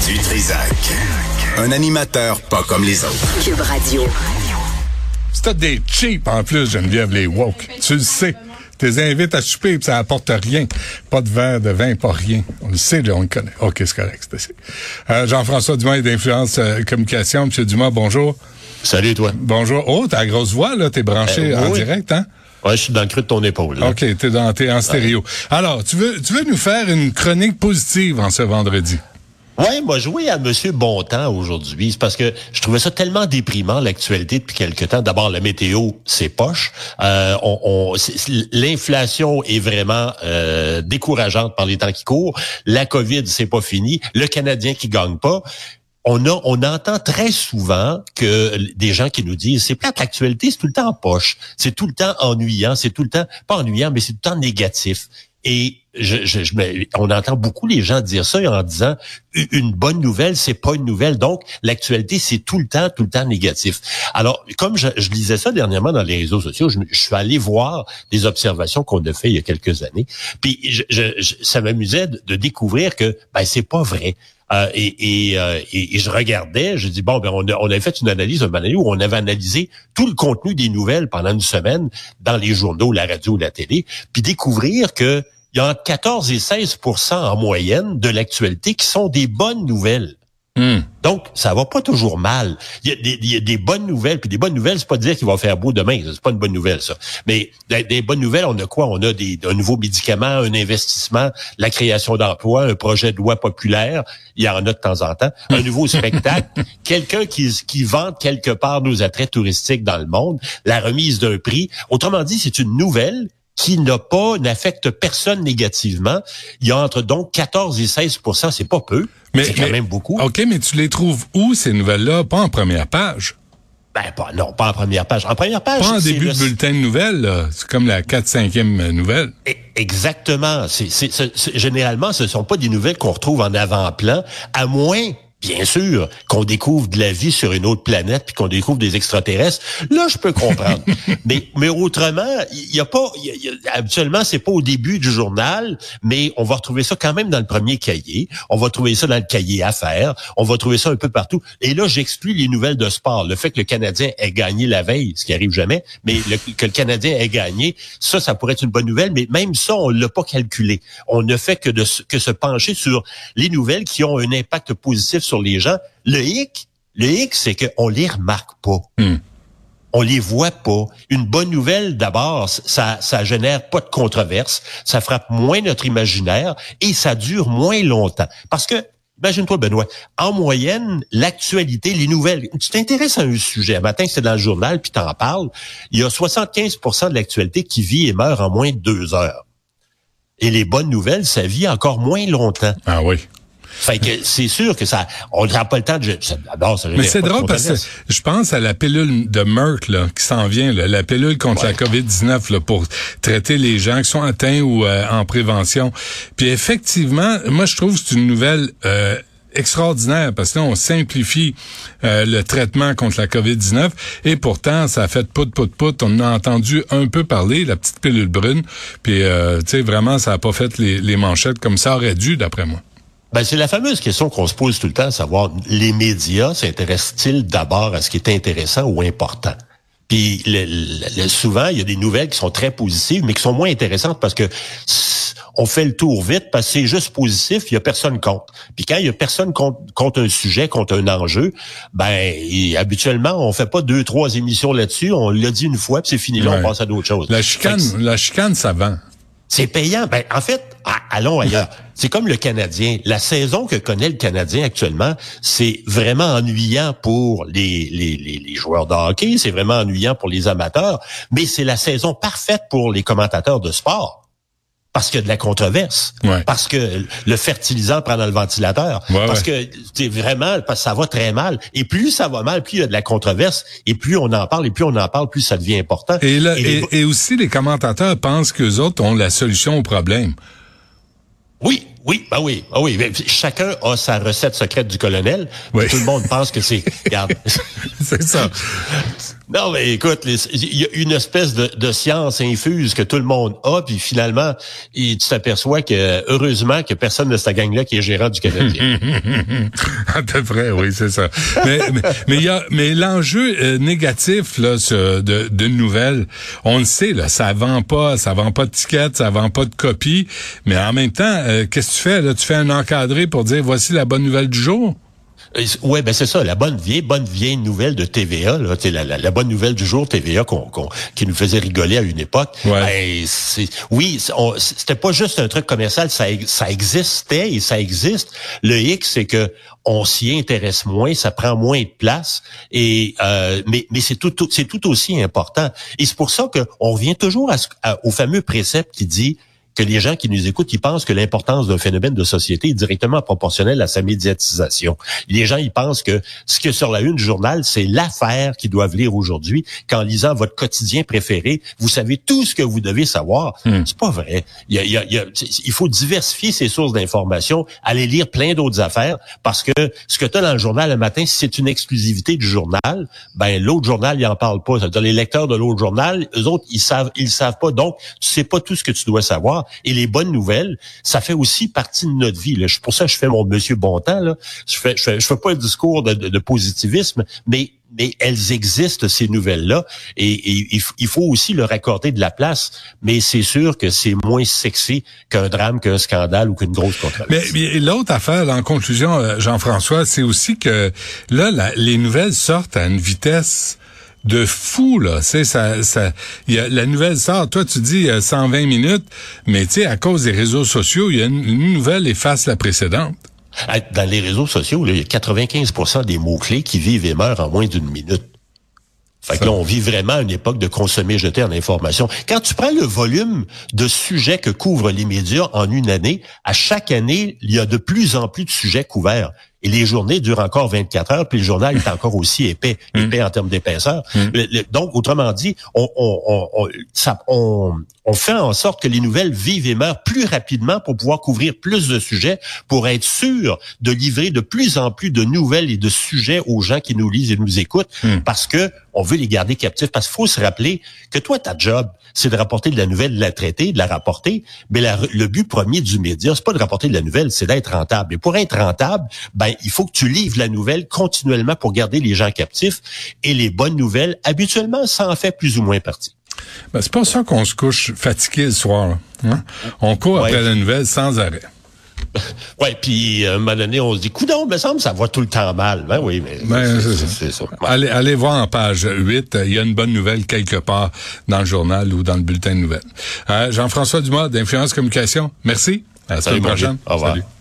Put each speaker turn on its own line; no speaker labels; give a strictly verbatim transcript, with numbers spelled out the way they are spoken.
Du Trisac. Un animateur pas comme les autres.
Cube Radio.
C'est des cheap en plus, Geneviève, les woke. Tu le sais. T'es invites à souper et ça apporte rien. Pas de verre, de vin, pas rien. On le sait, là, on le connaît. OK, c'est correct, c'est euh, Jean-François Dumas est d'Influence euh, Communication. Monsieur Dumas, bonjour.
Salut, toi.
Bonjour. Oh, t'as la grosse voix, là. T'es branché
euh, oui.
en direct, hein?
Ouais, je suis dans le creux de ton épaule, là.
OK, t'es dans, t'es en stéréo. Ouais. Alors, tu veux, tu veux nous faire une chronique positive en ce vendredi?
Ouais, moi, jouer à Monsieur Bontemps aujourd'hui, c'est parce que je trouvais ça tellement déprimant, l'actualité, depuis quelque temps. D'abord, la météo, c'est poche. Euh, on, on, c'est, l'inflation est vraiment euh, décourageante par les temps qui courent. La COVID, c'est pas fini. Le Canadien qui gagne pas. On a, on entend très souvent que des gens qui nous disent, c'est plate, l'actualité, c'est tout le temps en poche. C'est tout le temps ennuyant. C'est tout le temps, pas ennuyant, mais c'est tout le temps négatif. Et je, je, je, on entend beaucoup les gens dire ça en disant une bonne nouvelle, c'est pas une nouvelle. Donc, l'actualité, c'est tout le temps, tout le temps négatif. Alors, comme je, je lisais ça dernièrement dans les réseaux sociaux, je, je suis allé voir des observations qu'on a fait il y a quelques années. Puis, je, je, ça m'amusait de, de découvrir que ben c'est pas vrai. Euh, et, et, euh, et, et je regardais, je dis bon, ben on, a, on avait fait une analyse, une année où on avait analysé tout le contenu des nouvelles pendant une semaine dans les journaux, la radio, la télé, puis découvrir que il y a entre quatorze et seize pour cent en moyenne de l'actualité qui sont des bonnes nouvelles. Mmh. Donc, ça va pas toujours mal. Il y a des, il y a des bonnes nouvelles, puis des bonnes nouvelles, c'est pas dire qu'il va faire beau demain. C'est pas une bonne nouvelle, ça. Mais des, des bonnes nouvelles, on a quoi? On a des, un nouveau médicament, un investissement, la création d'emplois, un projet de loi populaire. Il y en a de temps en temps. Un nouveau spectacle. Quelqu'un qui, qui vante quelque part nos attraits touristiques dans le monde. La remise d'un prix. Autrement dit, c'est une nouvelle qui n'a pas, n'affecte personne négativement. Il y a entre donc quatorze et seize pour cent, c'est pas peu, mais c'est quand mais, même beaucoup.
OK, mais tu les trouves où, ces nouvelles-là? Pas en première page.
Ben, pas, non, pas en première page. En première page,
pas en début de bulletin de nouvelles, là. C'est comme la quatre cinquième nouvelle.
Exactement. C'est, c'est, c'est, c'est, généralement, ce ne sont pas des nouvelles qu'on retrouve en avant-plan, à moins... Bien sûr, qu'on découvre de la vie sur une autre planète puis qu'on découvre des extraterrestres, là je peux comprendre. mais mais autrement, il y a pas y a, y a, habituellement c'est pas au début du journal, mais on va retrouver ça quand même dans le premier cahier, on va trouver ça dans le cahier affaires, on va trouver ça un peu partout. Et là j'exclus les nouvelles de sport, le fait que le Canadien ait gagné la veille, ce qui arrive jamais, mais le, que le Canadien ait gagné, ça ça pourrait être une bonne nouvelle, mais même ça on l'a pas calculé. On ne fait que de que se pencher sur les nouvelles qui ont un impact positif sur les gens. Le hic, le hic, c'est qu'on les remarque pas. Mm. On les voit pas. Une bonne nouvelle, d'abord, ça, ça génère pas de controverse, ça frappe moins notre imaginaire et ça dure moins longtemps. Parce que, imagine-toi, Benoît, en moyenne, l'actualité, les nouvelles, tu t'intéresses à un sujet, un matin, c'est dans le journal, puis t'en parles, il y a soixante-quinze pour cent de l'actualité qui vit et meurt en moins de deux heures. Et les bonnes nouvelles, ça vit encore moins longtemps.
Ah oui.
Fait que c'est sûr que ça, on n'aura pas le temps de. Ça, d'abord, ça
mais c'est drôle parce que je pense à la pilule de Merck là qui s'en vient, là, la pilule contre ouais. la covid dix-neuf là pour traiter les gens qui sont atteints ou euh, en prévention. Puis effectivement, moi je trouve que c'est une nouvelle euh, extraordinaire parce que là on simplifie euh, le traitement contre la covid dix-neuf et pourtant ça a fait pout pout pout. On en a entendu un peu parler, la petite pilule brune. Puis euh, tu sais vraiment ça a pas fait les, les manchettes comme ça aurait dû d'après moi.
Ben, c'est la fameuse question qu'on se pose tout le temps, savoir les médias s'intéressent-ils d'abord à ce qui est intéressant ou important? Puis le, le, le, souvent, il y a des nouvelles qui sont très positives, mais qui sont moins intéressantes parce que on fait le tour vite parce que c'est juste positif, il y a personne contre. Puis quand il y a personne contre, contre un sujet, contre un enjeu, ben et, habituellement, on fait pas deux, trois émissions là-dessus, on l'a dit une fois, puis c'est fini, là, ouais. on passe à d'autres choses.
La chicane, la chicane, ça vend.
C'est payant. Ben, en fait, allons ailleurs. C'est comme le Canadien. La saison que connaît le Canadien actuellement, c'est vraiment ennuyant pour les, les, les, les joueurs de hockey, c'est vraiment ennuyant pour les amateurs, mais c'est la saison parfaite pour les commentateurs de sport. Parce qu'il y a de la controverse, ouais. parce que le fertilisant prend dans le ventilateur, ouais, parce ouais. que c'est vraiment, parce que ça va très mal. Et plus ça va mal, plus il y a de la controverse, et plus on en parle, et plus on en parle, plus ça devient important.
Et, là,
et,
et,
les...
et aussi, les commentateurs pensent qu'eux autres ont la solution au problème.
Oui, Oui, ben oui, ben oui. Chacun a sa recette secrète du colonel.
Oui.
Tout le monde pense que c'est... Regarde.
C'est ça.
Non, mais écoute, il y a une espèce de, de science infuse que tout le monde a, puis finalement, et tu t'aperçois que, heureusement, que personne de cette gang-là qui est gérant du Canadien.
À peu près, oui, c'est ça. mais mais mais il y a mais l'enjeu euh, négatif là ce, de de nouvelles, on le sait là, ça vend pas, ça vend pas de tickets, ça vend pas de copies, mais en même temps, euh, qu'est-ce que tu fais là? Tu fais un encadré pour dire voici la bonne nouvelle du jour?
Ouais, ben c'est ça, la bonne vieille, bonne vieille nouvelle de T V A, là, la, la, la bonne nouvelle du jour T V A qu'on, qu'on, qui nous faisait rigoler à une époque.
Ouais.
Ben, c'est, oui, on, c'était pas juste un truc commercial, ça, ça existait et ça existe. Le hic, c'est que on s'y intéresse moins, ça prend moins de place, et euh, mais mais c'est tout, tout c'est tout aussi important. Et c'est pour ça que on revient toujours à, à, au fameux précepte qui dit que les gens qui nous écoutent, ils pensent que l'importance d'un phénomène de société est directement proportionnelle à sa médiatisation. Les gens, ils pensent que ce qui est sur la une du journal, c'est l'affaire qu'ils doivent lire aujourd'hui. Qu'en lisant votre quotidien préféré, vous savez tout ce que vous devez savoir. Mmh. C'est pas vrai. Il, y a, il, y a, il, y a, il faut diversifier ses sources d'information, aller lire plein d'autres affaires, parce que ce que tu as dans le journal le matin, si c'est une exclusivité du journal, ben l'autre journal, il en parle pas. C'est-à-dire les lecteurs de l'autre journal, eux autres, ils savent, ils savent pas. Donc, tu sais pas tout ce que tu dois savoir. Et les bonnes nouvelles, ça fait aussi partie de notre vie. Là. Pour ça, je fais mon Monsieur Bontemps. Là. Je fais, je fais, je fais pas un discours de, de, de positivisme, mais mais elles existent, ces nouvelles-là, et, et il faut aussi leur accorder de la place. Mais c'est sûr que c'est moins sexy qu'un drame, qu'un scandale ou qu'une grosse controverse.
Mais, mais l'autre affaire, en conclusion, Jean-François, c'est aussi que là, la, les nouvelles sortent à une vitesse de fou, là. C'est ça, ça, y a, la nouvelle sort. Toi, tu dis euh, cent vingt minutes, mais tu sais, à cause des réseaux sociaux, il y a une, une nouvelle efface la précédente.
Dans les réseaux sociaux, il y a quatre-vingt-quinze pour cent des mots-clés qui vivent et meurent en moins d'une minute. Fait que là, on vit vraiment une époque de consommer jeter en information. Quand tu prends le volume de sujets que couvrent les médias en une année, à chaque année, il y a de plus en plus de sujets couverts. Et les journées durent encore vingt-quatre heures, puis le journal est encore aussi épais, épais en termes d'épaisseur. Mm. Le, le, donc, autrement dit, on, on, on, ça, on, on fait en sorte que les nouvelles vivent et meurent plus rapidement pour pouvoir couvrir plus de sujets, pour être sûr de livrer de plus en plus de nouvelles et de sujets aux gens qui nous lisent et nous écoutent, mm. parce que on veut les garder captifs. Parce qu'il faut se rappeler que toi, ta job, c'est de rapporter de la nouvelle, de la traiter, de la rapporter, mais la, le but premier du média, c'est pas de rapporter de la nouvelle, c'est d'être rentable. Et pour être rentable, ben il faut que tu livres la nouvelle continuellement pour garder les gens captifs. Et les bonnes nouvelles, habituellement, ça en fait plus ou moins partie.
Ben, c'est pas ça qu'on se couche fatigué le soir. Hein? On court ouais. après la nouvelle sans arrêt.
Ouais, puis à un moment donné, on se dit, coudonc, me semble, ça va tout le temps mal. Ben oui, mais
ben, c'est, c'est, c'est ça. Ouais. Allez, allez voir en page huit, il y a une bonne nouvelle quelque part dans le journal ou dans le bulletin de nouvelles. Euh, Jean-François Dumas d'Influence Communication, merci. À la semaine prochaine.
Au revoir.
Salut.